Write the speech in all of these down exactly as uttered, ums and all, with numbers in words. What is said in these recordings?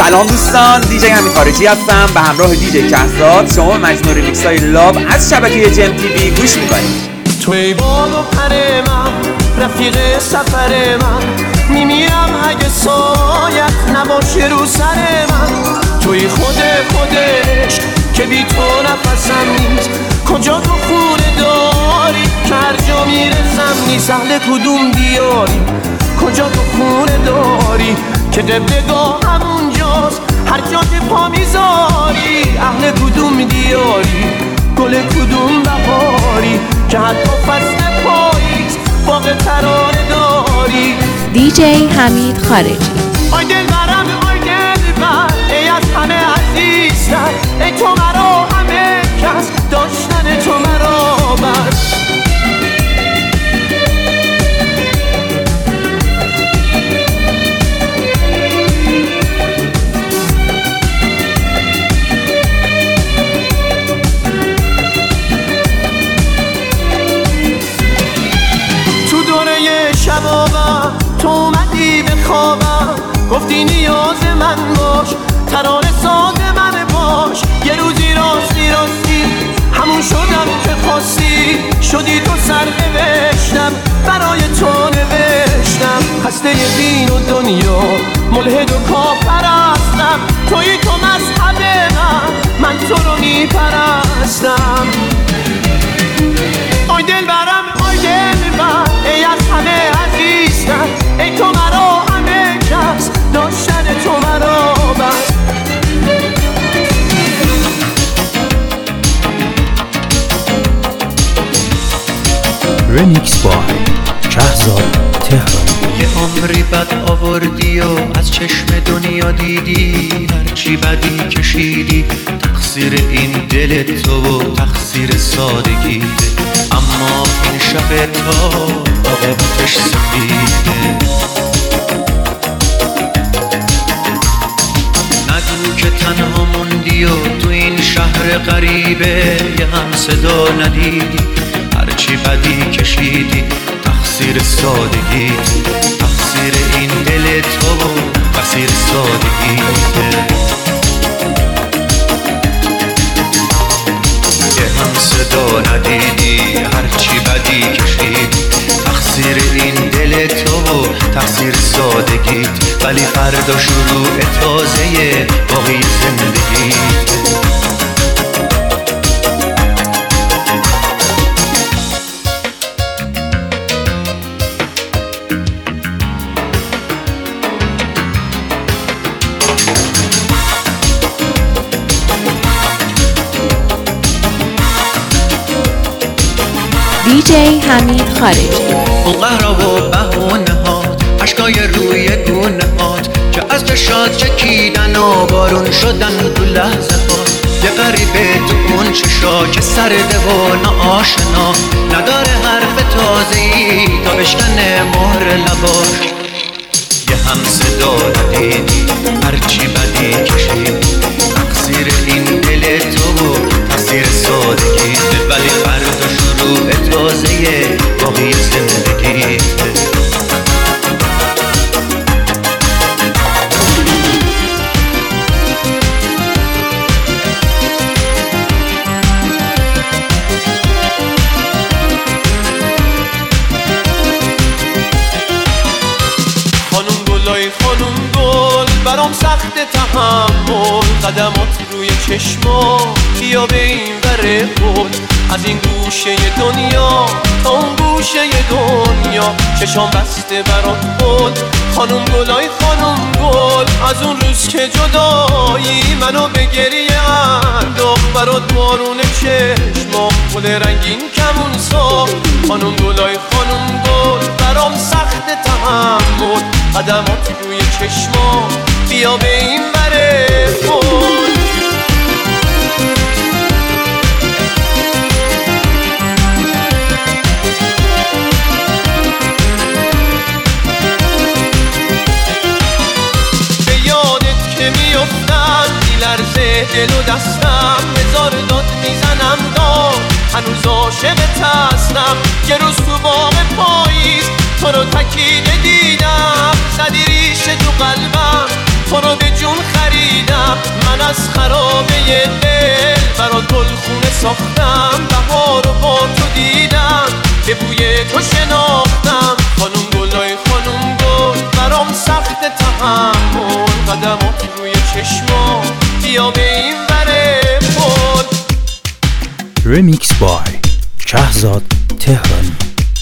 سلام دوستان، دیجی حمید خارجی هستم به همراه دیجی کهزاد. شما مجموع ریمیکس های لاب از شبکه جم تیوی گوش میکنید. توی بال و پر من، رفیق سفر من، میمیرم اگه سایت نباشه رو سر من. توی خود خودش که بی تو نفسم نیست، کجا تو خونه داری که هر جا میرسم نیست. اهل کدوم دیاری، کجا تو خونه داری که قبلگاه همونجاست هر جا که پا میذاری. اهل کدوم دیاری، گل کدوم بهاری که حتی فصل پاییز باغ ترانه داری. دیجی حمید خارجی. آی دل برم، آی دل بر، ای از همه عزیزتر، ای تو مرا همه کس، داشتن تو مرا بس. شبابم تو اومدی به خوابم، گفتی نیاز من باش، ترانه ساز من باش. یه روزی راستی راستی همون شدم که خواستی، شدی تو سر نوشتم برای تو نوشتم. خسته دین و دنیا، ملحد و کافرستم، توی تو مذهب من، من تو رو میپرستم. آی دل برم، آی دل بر، ای از همه عزیزتر، ای تو مرا همه کس، داشتن تو مرا بس. ریمیکس بای کهزاد تهرانی. یه عمری بد آوردی و از چشم دنیا دیدی، هرچی بدی کشیدی تقصیر این دل تو و تقصیر سادگیته. اما این شب تا عاقبتش سفیده. نگو که تنها موندی و تو این شهر غریبه یه هم صدا ندیدی، هرچی بدی کشیدی تقصیر سادگیت، تقصیر این دل تو و تقصیر سادگیت. یه هم صدا ندیدی، هرچی بدی کشیدی تقصیر این دل تو و تقصیر سادگیت. ولی فردا شروع تازه باقی زندگیت. دیجی حمید خارجی. اون قهرا و بهونه هات، عشقای روی گونه هات که از چشات چکیدن و بارون شدن تو لحظه هات. یه غریبه تو اون چشا که سرده و ناآشنا، نداره حرف تازه‌ای تا بشکنه مهر لباش. یه هم صدا ندیدی، هرچی بدی کشیدی تقصیر این دل تو و تقصیر سادگیت. ولی فردا شروع تازه باقی زندگیت. خانم گلای خانم گل، برام سخت تحمل، قدمات روی چشما بیا به این وره بود. از این گوشه دنیا تا اون گوشه دنیا، چشام بسته برات بود. خانم گلای خانم گل، از اون روز که جدایی منو به گریه انداخت، برات بارون چشما گل رنگین کمون ساخت. خانم گلای خانم گل، برام سخت تحمل، قدمات روی چشما بیا به این وره بود. لرزه دل و دستم، هزار داد میزنم داد، هنوز عاشقت هستم. یه روز تو باغ پاییز تو رو تکیده دیدم، زدی ریشه تو قلبم، تو رو به جون خریدم، من از خرابه دل برات گلخونه ساختم، بهار رو با تو دیدم، به بوی تو شناختم. خانوم گلای خانوم گل برام سخت تحمل، قدمات روی چشما بیا به این وره پل. رمیکس بای شهزاد تهرانی.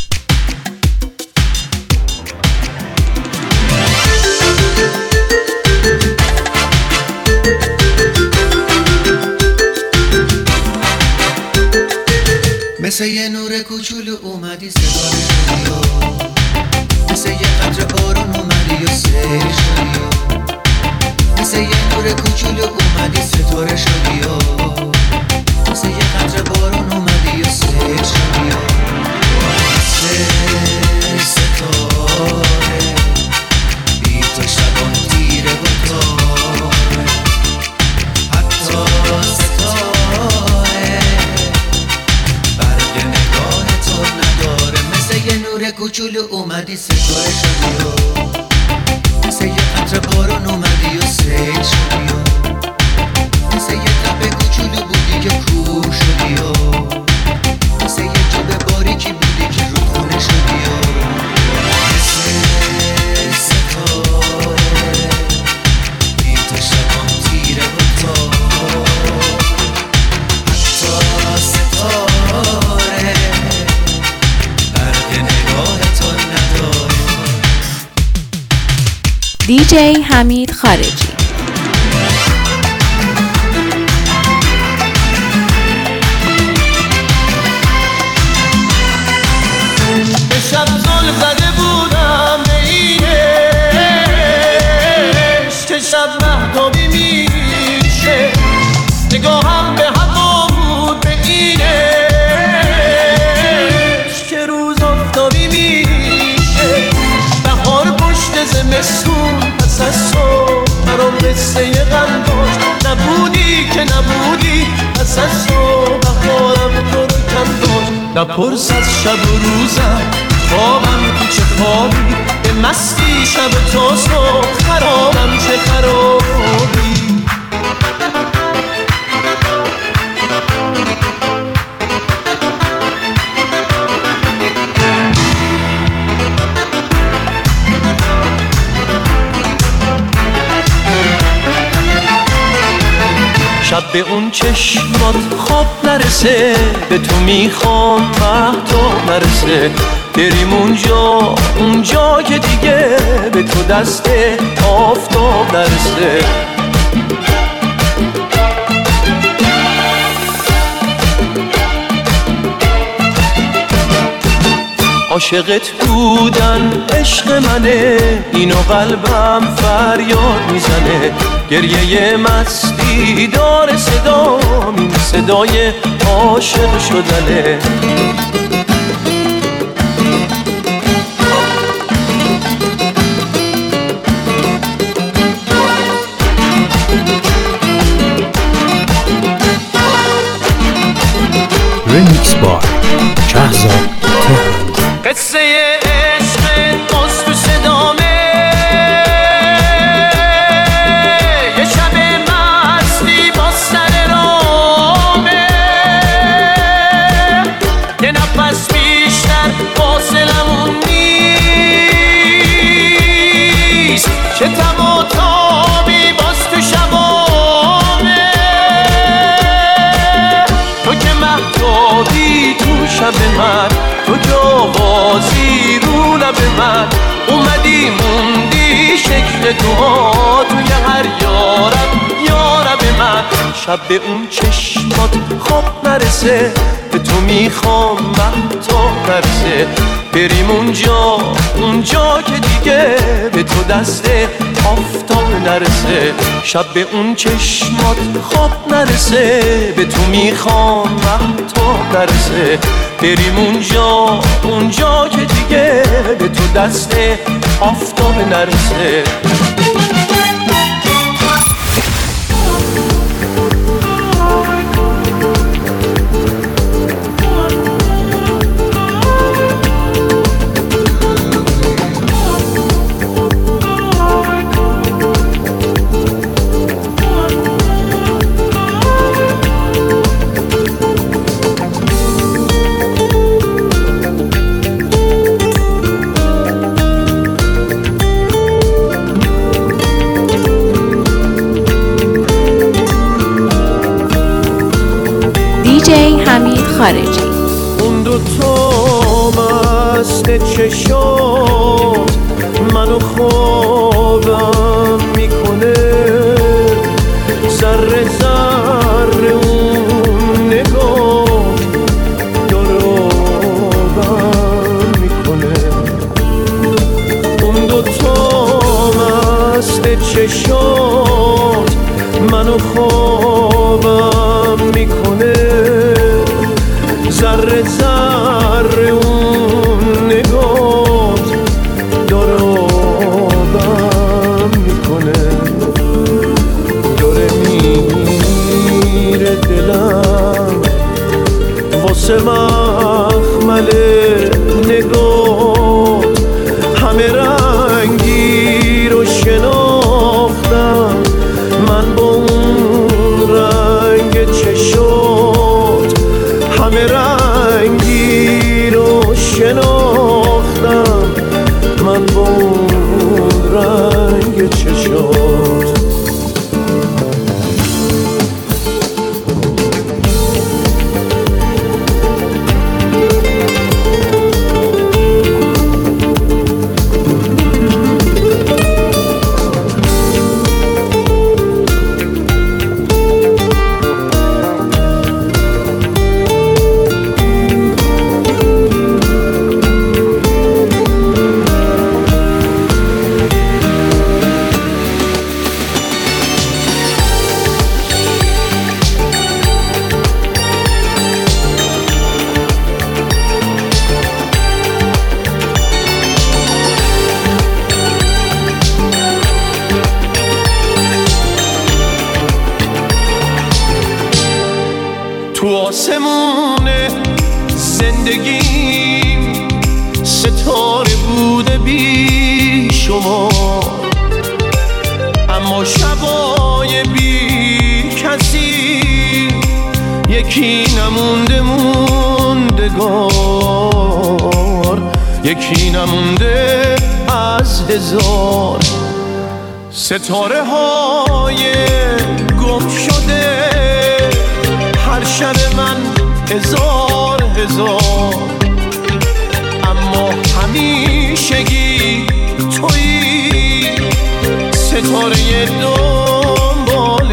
مثل یه نور کوچولو اومدی ستاره شدی و مثل یه قطره بارون اومدی و سیل شدی و مثل یه نور کوچولو اومدی ستاره شدی و مثل یه قطره بارون اومدی و سیل شدی و مثل ستاره بی تو شبان تیره و تاره، حتی ستاره برق نگاه تو نداره. مثل یه نور کوچولو اومدی ستاره شدی و مثل یه قطره بارون اومدی و سیل شدی و مثل یه تپه کوچولو بودی که کوه شدی و مثل یه جوب باریکی بودی که رودخونه شدی و مثل ستاره بی تو شبان تیره و تاره، حتی ستاره برق نگاه تو نداره. دی جی حمید خارجی. به شب زل زده بودم به اینش که شب مهتابی میشه، نگاهم به هوا بود به اینش که روز آفتابی میشه. بهار پشت زمستون پس از صبح برام قصه غم داشت، نبودی که نبودی پس از صبح بهارم تو رو کم داشت. نپرس از شب و روزم خوابم تو چه خوابی، به مستی شب تا صبح خرابم چه خرابی. شب به اون چشمات خواب نرسه، به تو میخوام مهتاب نرسه، بریم اونجا اونجا که دیگه به تو دست آفتاب نرسه. عاشقت بودن عشق منه، اینو قلبم فریاد میزنه، گریه مستی داره صدا، این صدای عاشق شدنه. رمیکس بای شهزاد تهرانی. قصه عشق باز تو صدامه، یه شب مستی با سر رامه، یه نفس بیشتر فاصلمون نیست، چه تب و تابی باز تو شبامه. تو که مهتابی تو شب من، تو که آوازی رو لب من، اومدی موندی شکل توها توی هر یارب یارب من. شب به اون چشمات خواب نرسه، به تو میخوام مهتاب نرسه، بریم اونجا اونجا که دیگه به تو دست آفتاب نرسه. شب به اون چشمات خواب نرسه، به تو میخوام مهتاب نرسه، بریم اونجا اونجا که دیگه به تو دست آفتاب نرسه. خارجی. اون دوتا مست چشات منو خوابم میکنه، ذره ذره اون نگاه دارابم میکنه. اون دوتا مست چشات منو خوابم میکنه، ذره ذره اون نگات دارابم میکنه. داره میره دلم واسه مخمل نگات، همه رنگی رو شناختم من با اون رنگ چشات، همه رنگی رو شناختم من با اون رنگ چشات. تو آسمون زندگیم ستاره بوده بی شما، اما شبای بی کسی یکی نمونده موندگار، یکی نمونده از هزار. ستاره های گم شده هر شب من هزار هزار، اما همیشگی تویی ستاره دنبال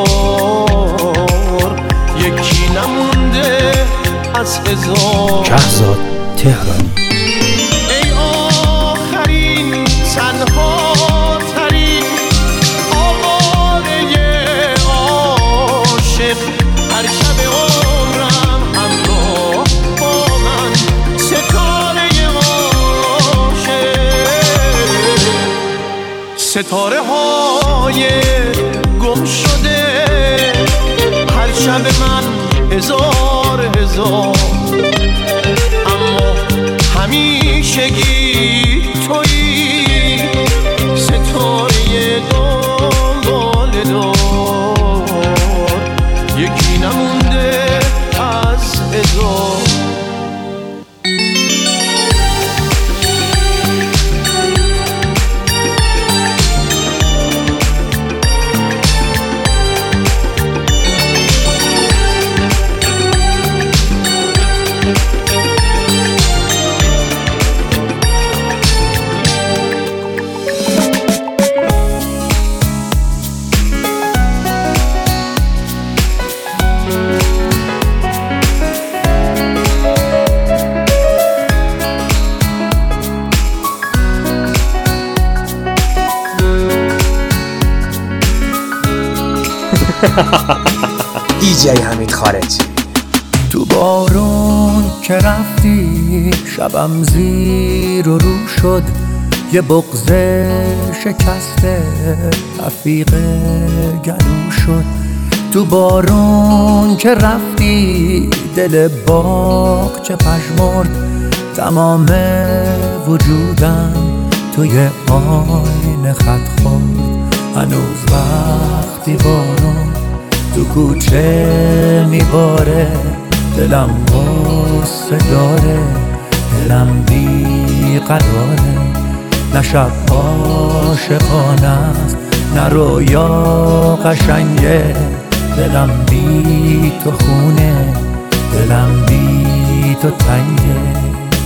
دار، یکی نمونده از هزار. شهزاد تهرانی. ای آخرین تنها ترین آواره عاشق، هر شب عمرم همراه با من ستاره عاشق. ستاره های گم شده هر شب من هزار هزار، اما همیشگی تویی ستاره دنبال دار، یکی نمونده از هزار. دیجی حمید خارجی. تو بارون که رفتی شبم زیر و رو شد، یه بغض شکسته رفیق گلو شد. تو بارون که رفتی دل باغ چه پژمرد، تمام وجودم توی آینه خط خورد. هنوز وقتی بارون تو کوچه میباره، دلم غصه داره، دلم بی قراره. نه شب عاشقانه است نه رویا قشنگه، دلم بی تو خونه، دلم بی تو تنگه.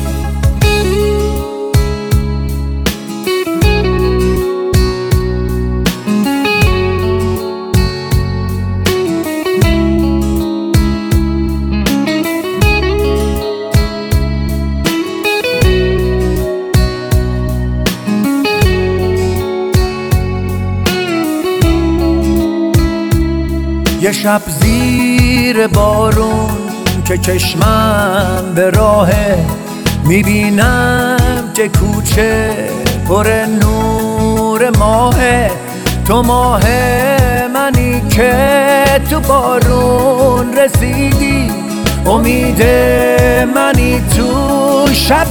یه شب زیر بارون که چشمم به راهه، میبینم که کوچه پر نور ماهه. تو ماه منی که تو بارون رسیدی، امید منی تو شب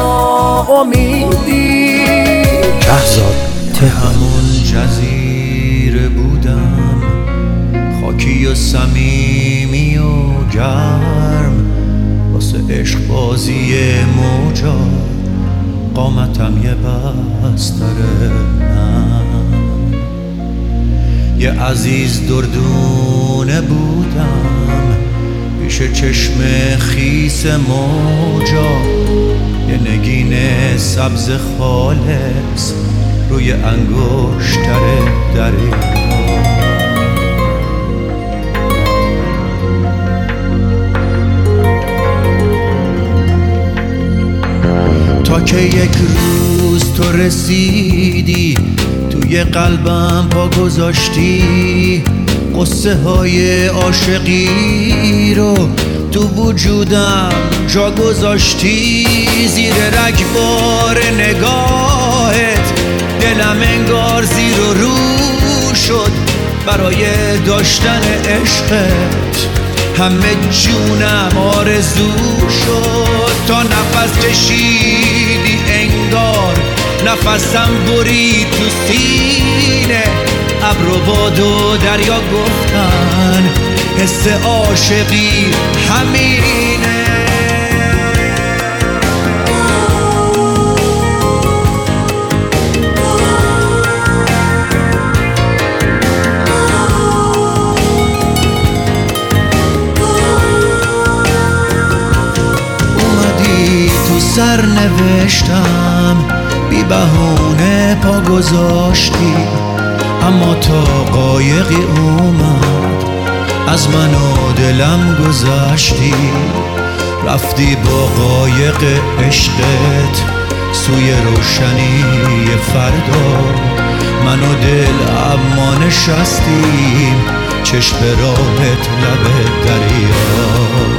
ناامیدی. شهزاد تهران. همون جزیره بودم، خاکی و صمیمی و گرم، واسه عشق بازی موجا قامتم یه بستره نم. یه عزیز دردونه بودم پیش چشم خیس موجا، یه نگین سبز خالص روی انگشتر دریا. تا که یک روز تو رسیدی، توی قلبم پا گذاشتی، قصه های عاشقی رو تو وجودم جا گذاشتی. زیر رگبار نگاهت دلم انگار زیر و رو شد برای داشتن عشقت، همه جونم آرزو شد. تا نفس کشیدی انگار نفسم برید تو سینه، ابر و باد و دریا گفتن حس عاشقی همینه. سر نوشتم بی بهونه پا گذاشتی، اما تا قایقی اومد از من و دلم گذشتی. رفتی با قایق عشقت سوی روشنی فردا، من و دل اما نشستیم چشم راهت لب دریا.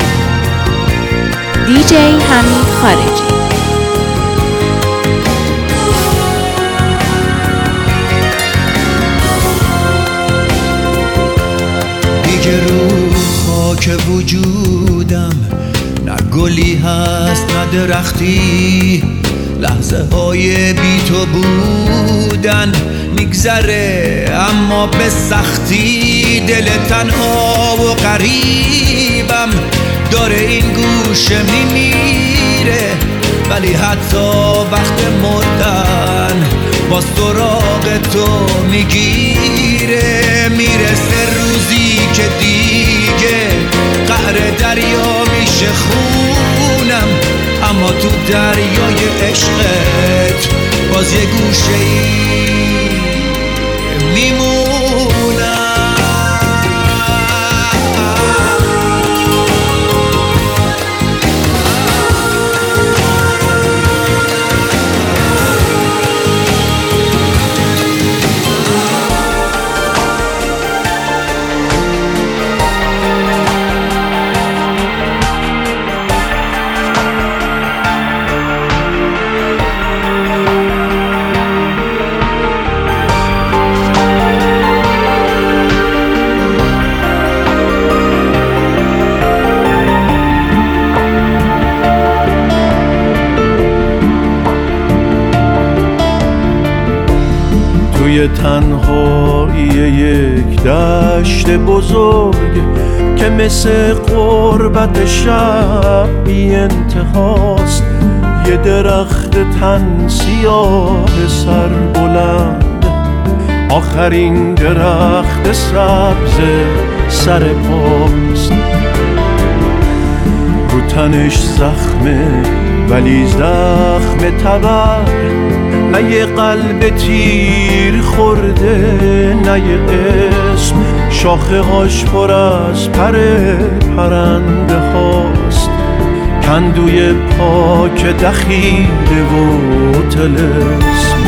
دی جی حمید خارجی. دیگه رو خاک وجودم نه گلی هست نه درختی، لحظه های بی تو بودن میگذره اما به سختی. دل تنها و غریبم داره این گوشه میمیره، ولی حتی وقت مردن با سراغ تو میگیره. میرسه روزی که دیگه قعر دریا میشه خونم، اما تو دریای عشقت باز یه گوشه ای میمونم. توی تنهایی یک دشت بزرگ که مثل غربت شب بی انتهاست، یه درخت تن سیاه سر بلند، آخرین درخت سبز سر پاست. رو تنش زخمه ولی زخم تبر، نه یه قلب تیر خورده نه یه اسم، شاخه هاش پر از پر پرنده هاست، کندوی پاک دخیله و طلسم.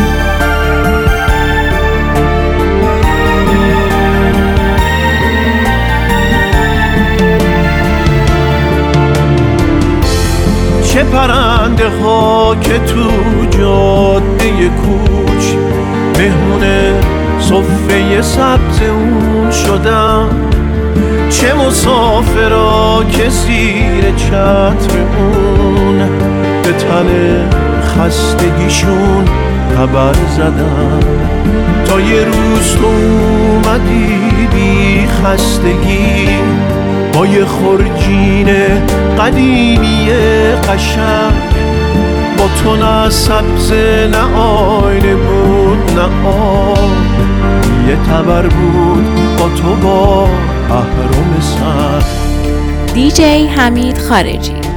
چه پرنده ها که تو جاده کوچ مهمون صفه سبز اون شدن، چه مسافرا که زیر چتر اون به تن خستگیشون خبر زدن، تا یه روز تو اومدی بی خستگی با یه خرجین قدیمی قشنگ، با تو نه سبز نه آینه بود نه آب، یه تبر بود با تو با اهرم سر. دی جی حمید خارجی.